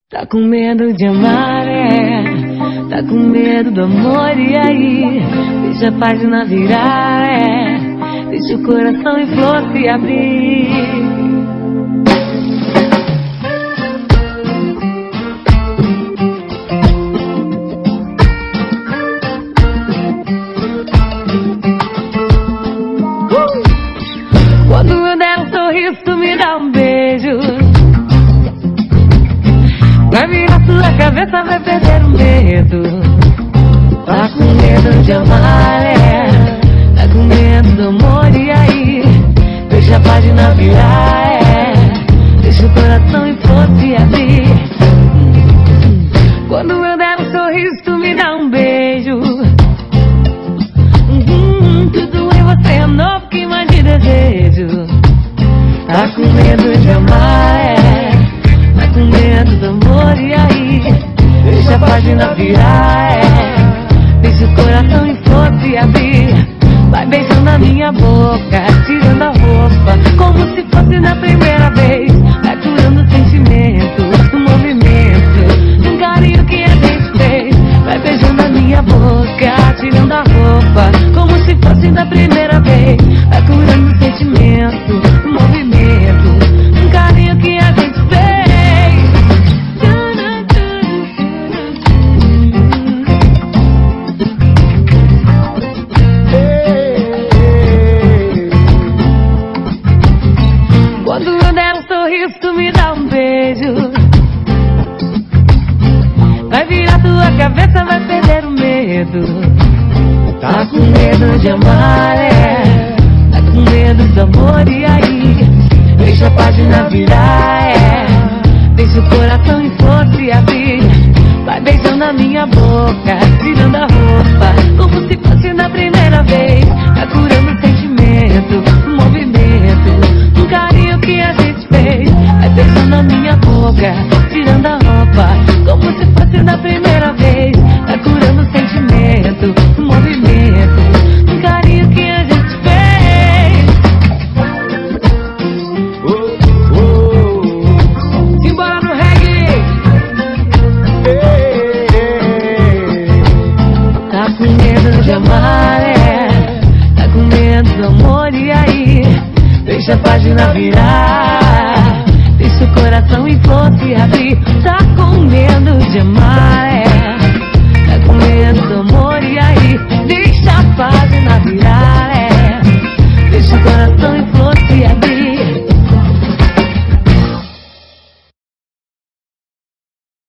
Tá com medo de amar, tá com medo do amor, e aí? Deixa a página virar, deixa o coração em flor se abrir. Quando eu der um sorriso, tu me dá um beijo. Vai virar sua cabeça, vai perder o medo. Tá com medo de amar, tá com medo do amor, e aí? Deixa a página virar, deixa o coração em flor se abrir. Quando eu der um sorriso, tu me dá um beijo. Tudo em você é novo, queima de desejo. Tá com medo de amar, tá com medo do amor, e aí? Deixa a página virar, deixa o coração em flor se abrir. Vai beijando a minha boca, tirando a roupa, como se fosse na primeira vez. Vai curando o sentimento, o movimento, um carinho que a gente fez. Vai beijando a minha boca, tirando a roupa, como se fosse da primeira vez. Vai curando o sentimento, o movimento, um carinho que a gente fez. Quando eu der um sorriso, tu me dá um beijo. Vai virar tua cabeça, vai perder o medo. Tá com medo de amar, tá com medo do amor, e aí? Deixa a página virar, deixa o coração em flor se abrir. Vai beijando a minha boca, tirando a roupa, como se fosse na primeira vez. Vai curando o sentimento, o movimento, um carinho que a gente fez. Vai beijando a minha boca, tirando a roupa, como se fosse na primeira vez. Vai curando o sentimento, o movimento, um carinho que a gente fez. Simbora no reggae. Tá com medo de amar, tá com medo do amor, e aí? Deixa a página virar, deixa o coração em flor se abrir. Tá com medo de amar,